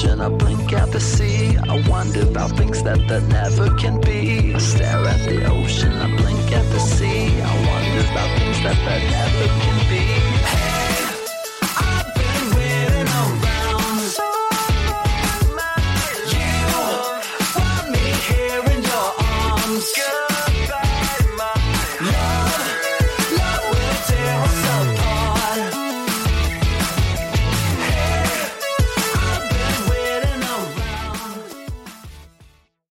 ocean, I blink at the sea. I wonder about things that never can be. I stare at the ocean, I blink at the sea. I wonder about things that never can be.